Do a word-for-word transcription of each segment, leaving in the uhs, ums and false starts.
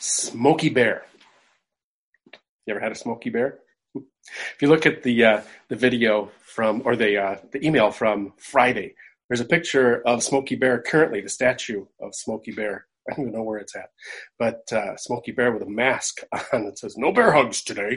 Smokey Bear. You ever had a Smokey Bear? If you look at the uh, the video from, or the uh, the email from Friday, there's a picture of Smokey Bear currently, the statue of Smokey Bear. I don't even know where it's at. But uh, Smokey Bear with a mask on. It says, "No bear hugs today."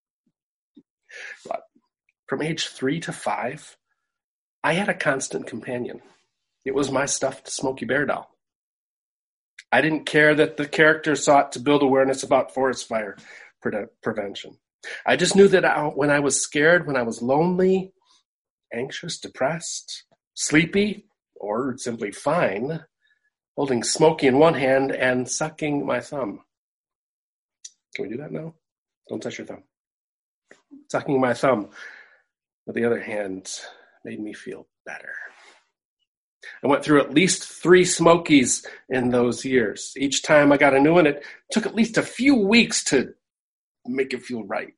But from age three to five, I had a constant companion. It was my stuffed Smokey Bear doll. I didn't care that the character sought to build awareness about forest fire pre- prevention. I just knew that I, when I was scared, when I was lonely, anxious, depressed, sleepy, or simply fine, holding Smokey in one hand and sucking my thumb. Can we do that now? Don't touch your thumb. Sucking my thumb with the other hand made me feel better. I went through at least three Smokies in those years. Each time I got a new one, it took at least a few weeks to make it feel right.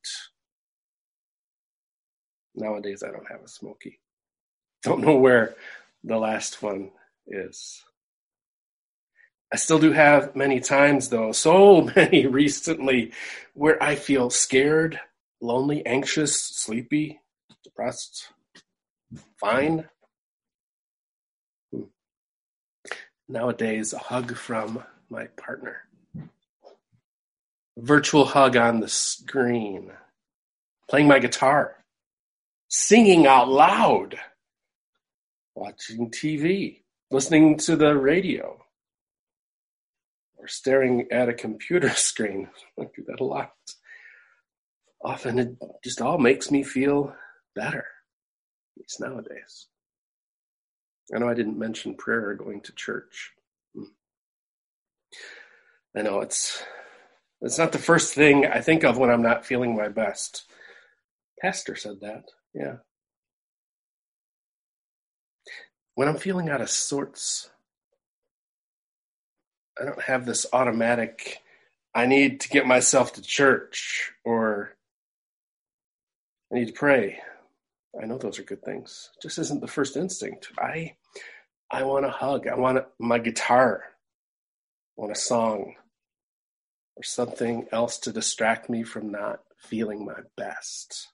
Nowadays, I don't have a Smoky. Don't know where the last one is. I still do have many times, though, so many recently, where I feel scared, lonely, anxious, sleepy, depressed, fine. Hmm. Nowadays, a hug from my partner. Virtual hug on the screen, playing my guitar, singing out loud, watching T V, listening to the radio, or staring at a computer screen. I do that a lot. Often it just all makes me feel better, at least nowadays. I know I didn't mention prayer or going to church. I know it's It's not the first thing I think of when I'm not feeling my best. Pastor said that, yeah. When I'm feeling out of sorts, I don't have this automatic, I need to get myself to church, or I need to pray. I know those are good things. It just isn't the first instinct. I I want a hug. I want a, my guitar. I want a song. Or something else to distract me from not feeling my best.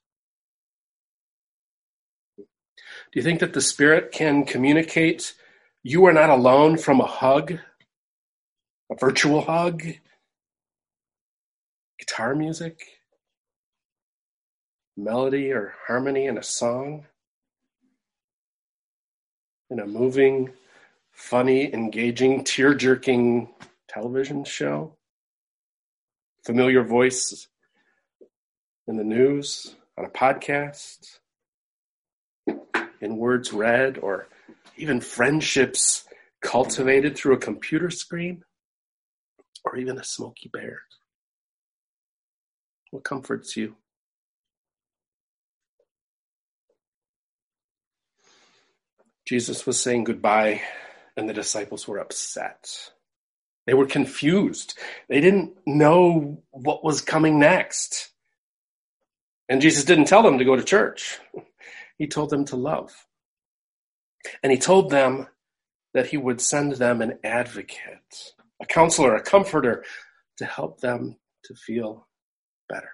Do you think that the Spirit can communicate you are not alone from a hug, a virtual hug, guitar music, melody or harmony in a song, in a moving, funny, engaging, tear-jerking television show? Familiar voice in the news, on a podcast, in words read, or even friendships cultivated through a computer screen, or even a Smokey Bear. What comforts you? Jesus was saying goodbye, and the disciples were upset. They were confused. They didn't know what was coming next. And Jesus didn't tell them to go to church. He told them to love. And he told them that he would send them an advocate, a counselor, a comforter, to help them to feel better.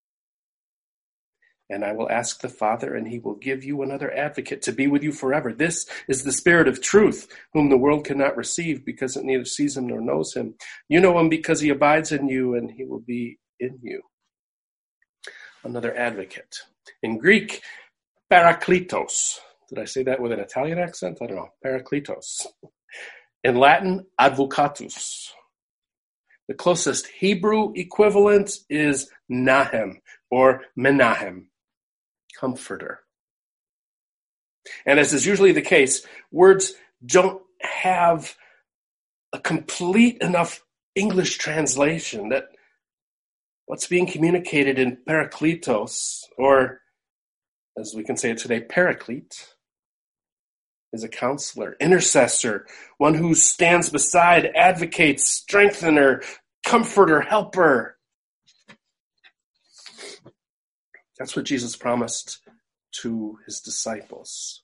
And I will ask the Father, and he will give you another advocate to be with you forever. This is the Spirit of truth, whom the world cannot receive because it neither sees him nor knows him. You know him because he abides in you, and he will be in you. Another advocate. In Greek, parakletos. Did I say that with an Italian accent? I don't know. Parakletos. In Latin, advocatus. The closest Hebrew equivalent is Nahem or Menahem. Comforter. And as is usually the case, words don't have a complete enough English translation that what's being communicated in parakletos, or as we can say it today, paraclete, is a counselor, intercessor, one who stands beside, advocates, strengthener, comforter, helper. That's what Jesus promised to his disciples.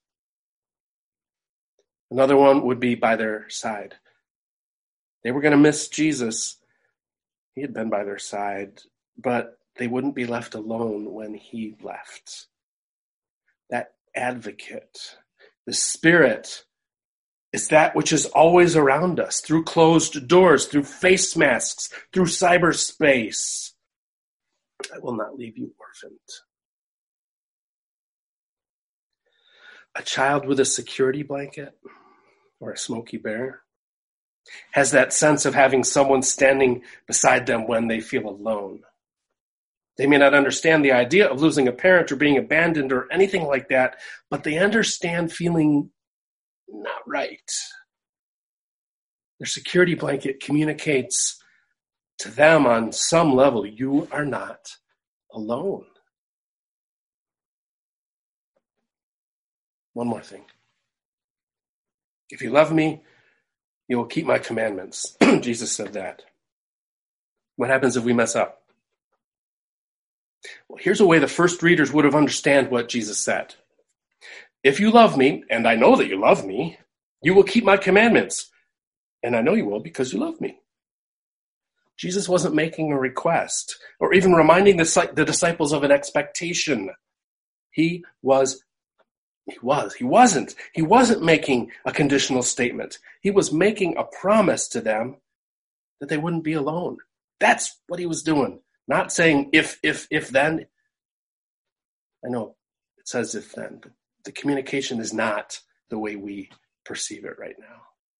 Another one would be by their side. They were going to miss Jesus. He had been by their side, but they wouldn't be left alone when he left. That advocate, the Spirit, is that which is always around us, through closed doors, through face masks, through cyberspace. I will not leave you orphaned. A child with a security blanket or a Smokey Bear has that sense of having someone standing beside them when they feel alone. They may not understand the idea of losing a parent or being abandoned or anything like that, but they understand feeling not right. Their security blanket communicates to them on some level, you are not alone. One more thing. If you love me, you will keep my commandments. Jesus said that. What happens if we mess up? Well, here's a way the first readers would have understood what Jesus said. If you love me, and I know that you love me, you will keep my commandments. And I know you will because you love me. Jesus wasn't making a request or even reminding the, the disciples of an expectation. He was, he was, he wasn't. He wasn't making a conditional statement. He was making a promise to them that they wouldn't be alone. That's what he was doing. Not saying if, if, if then. I know it says if then, but the communication is not the way we perceive it right now.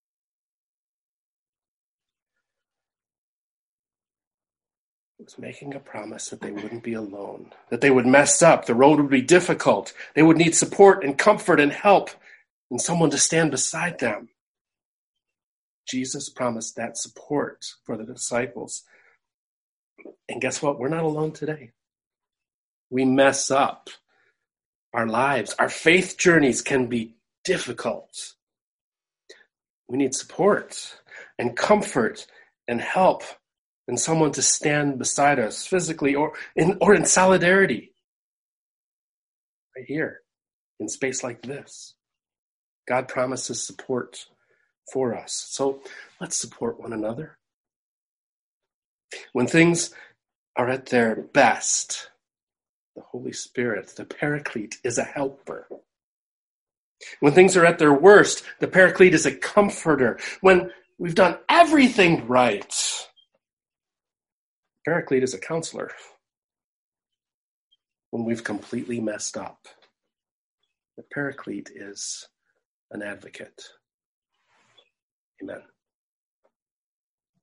He was making a promise that they wouldn't be alone, that they would mess up, the road would be difficult, they would need support and comfort and help, and someone to stand beside them. Jesus promised that support for the disciples. And guess what? We're not alone today. We mess up. Our lives, our faith journeys can be difficult. We need support and comfort and help and someone to stand beside us physically or in, or in solidarity. Right here, in space like this. God promises support for us. So let's support one another. When things are at their best, the Holy Spirit, the Paraclete, is a helper. When things are at their worst, the Paraclete is a comforter. When we've done everything right, the Paraclete is a counselor. When we've completely messed up, the Paraclete is an advocate. Amen.